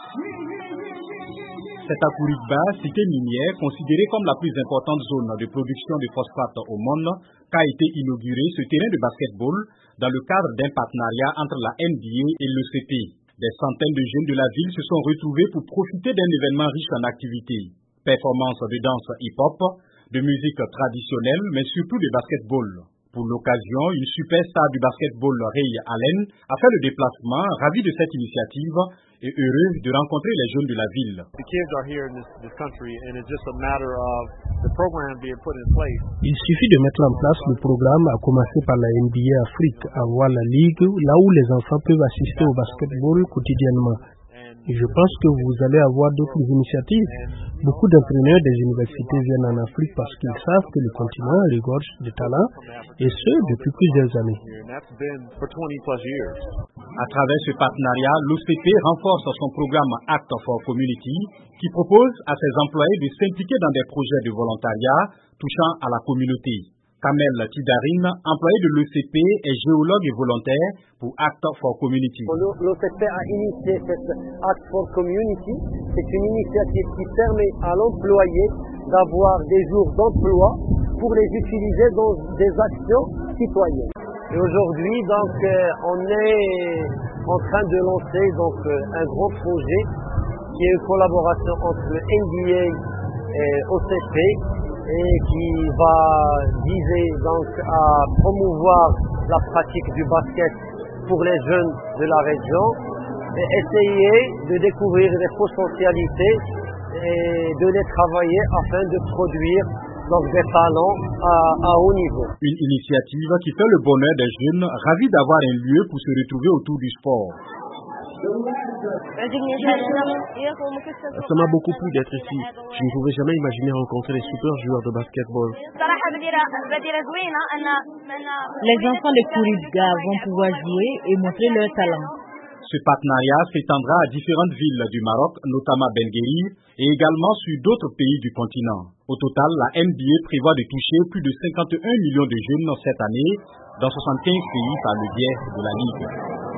C'est à Kourigba, cité minière, considérée comme la plus importante zone de production de phosphate au monde, qu'a été inauguré ce terrain de basketball dans le cadre d'un partenariat entre la NBA et l'ECP. Des centaines de jeunes de la ville se sont retrouvés pour profiter d'un événement riche en activités. Performances de danse hip-hop, de musique traditionnelle, mais surtout de basketball. Pour l'occasion, une superstar du basketball, Ray Allen, a fait le déplacement, ravi de cette initiative et heureux de rencontrer les jeunes de la ville. Il suffit de mettre en place le programme, à commencer par la NBA Afrique, avoir la ligue, là où les enfants peuvent assister au basketball quotidiennement. Et je pense que vous allez avoir d'autres initiatives. Beaucoup d'entraîneurs des universités viennent en Afrique parce qu'ils savent que le continent regorge de talents, et ce, depuis plusieurs années. À travers ce partenariat, l'OCP renforce son programme Act for Community, qui propose à ses employés de s'impliquer dans des projets de volontariat touchant à la communauté. Kamel Tidarine, employé de l'OCP, est géologue et volontaire pour Act for Community. L'OCP a initié cette Act for Community. C'est une initiative qui permet à l'employé d'avoir des jours d'emploi pour les utiliser dans des actions citoyennes. Et aujourd'hui, donc, on est en train de lancer un grand projet qui est une collaboration entre le NBA et OCP, et qui va viser donc à promouvoir la pratique du basket pour les jeunes de la région et essayer de découvrir les potentialités et de les travailler afin de produire donc des talents à haut niveau. Une initiative qui fait le bonheur des jeunes ravis d'avoir un lieu pour se retrouver autour du sport. Ça m'a beaucoup plu d'être ici. Je ne pouvais jamais imaginer rencontrer les super joueurs de basketball. Les enfants de Kourigba vont pouvoir jouer et montrer leur talent. Ce partenariat s'étendra à différentes villes du Maroc, notamment Benguérir, et également sur d'autres pays du continent. Au total, la NBA prévoit de toucher plus de 51 millions de jeunes cette année dans 75 pays par le biais de la Ligue.